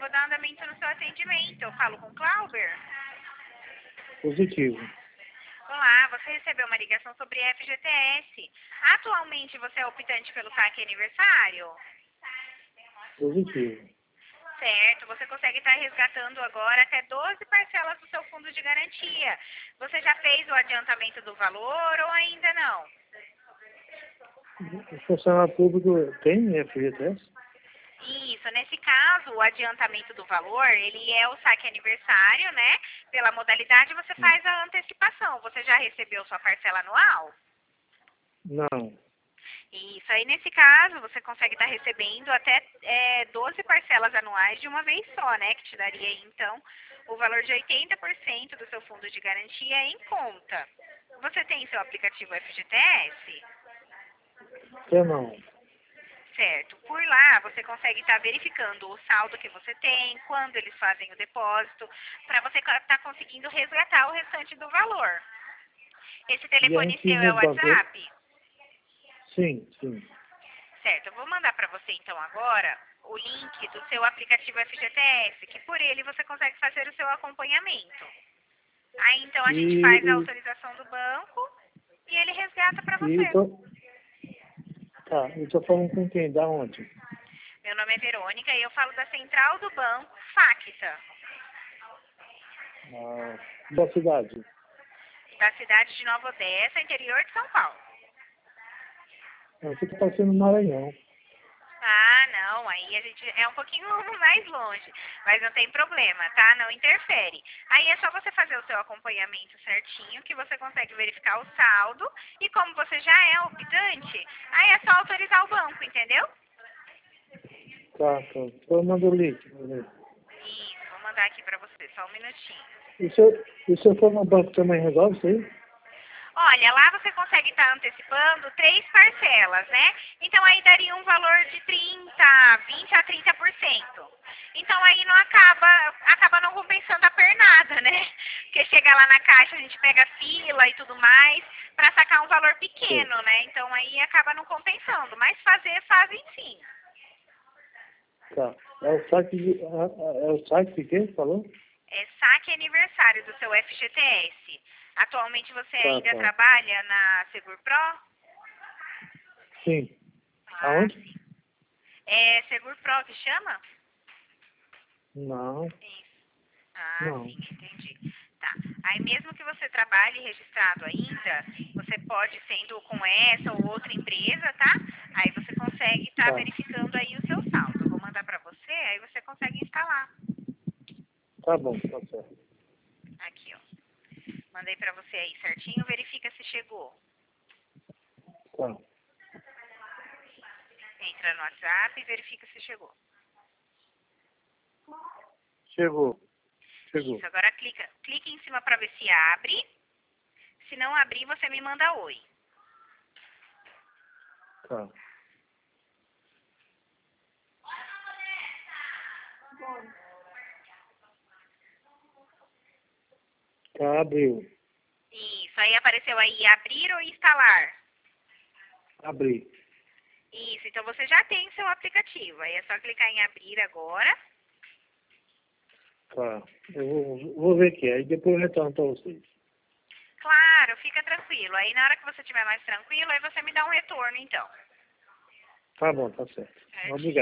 vou dar andamento no seu atendimento. Eu falo com o Clauber? Positivo. Olá, você recebeu uma ligação sobre FGTS. Atualmente você é optante pelo saque aniversário? Positivo. Certo, você consegue estar resgatando agora até 12 parcelas do seu fundo de garantia. Você já fez o adiantamento do valor ou ainda não? O funcionário público tem FGTS? Isso, nesse caso, o adiantamento do valor, ele é o saque aniversário, né? Pela modalidade, você faz a antecipação. Você já recebeu sua parcela anual? Não. Isso, aí nesse caso, você consegue estar recebendo até 12 parcelas anuais de uma vez só, né? Que te daria, então, o valor de 80% do seu fundo de garantia em conta. Você tem seu aplicativo FGTS? Eu não. Certo. Por lá, você consegue estar verificando o saldo que você tem, quando eles fazem o depósito, para você estar conseguindo resgatar o restante do valor. Esse E a telefone gente seu é o no banco? WhatsApp? Sim, sim. Certo. Eu vou mandar para você, então, agora, o link do seu aplicativo FGTS, que por ele você consegue fazer o seu acompanhamento. Aí, então, a gente faz a E, autorização do banco e ele resgata para e você. tá, eu tô falando com quem? Da onde? Meu nome é Verônica e eu falo da central do banco Facta, Da cidade. da cidade de Nova Odessa, interior de São Paulo. Não, fica parecendo Maranhão. Ah, não, aí a gente é um pouquinho mais longe, mas não tem problema, tá? Não interfere. Aí é só você fazer o seu acompanhamento certinho, que você consegue verificar o saldo, e como você já é optante, aí é só autorizar o banco, entendeu? Tá. Eu mando o link. Isso, vou mandar aqui pra você, só um minutinho. E se eu for no banco também resolve isso aí? Olha, lá você consegue estar antecipando 3 parcelas, né? Então aí daria um valor de 20 a 30%. Então aí não acaba não compensando a pernada, né? Porque chega lá na caixa, a gente pega fila e tudo mais para sacar um valor pequeno, Sim. né? Então aí acaba não compensando, mas fazem sim. Tá. É o site de quem falou? É saque aniversário do seu FGTS. Atualmente você ainda Tá. trabalha na Segurpro? Sim. Ah, Aonde? sim. É Segurpro que chama? Não. Isso. Ah, Não. sim, entendi. Tá. Aí mesmo que você trabalhe registrado ainda, você pode, sendo com essa ou outra empresa, tá? Aí você consegue estar Tá. verificando aí o seu saldo. Eu vou mandar pra você, aí você consegue instalar. Tá bom, tá certo. Aqui, ó. Mandei pra você aí certinho, verifica se chegou. Tá. Entra no WhatsApp e verifica se chegou. Chegou. Isso, agora clica em cima pra ver se abre. Se não abrir, você me manda oi. Tá. Tá, abriu. Isso, aí apareceu aí abrir ou instalar. Abri. Isso, então você já tem seu aplicativo. Aí é só clicar em abrir agora. Tá. Eu vou ver aqui. Aí depois eu retorno pra vocês. Claro, fica tranquilo. Aí na hora que você estiver mais tranquilo, aí você me dá um retorno então. Tá bom, tá certo. Certinho. Obrigado.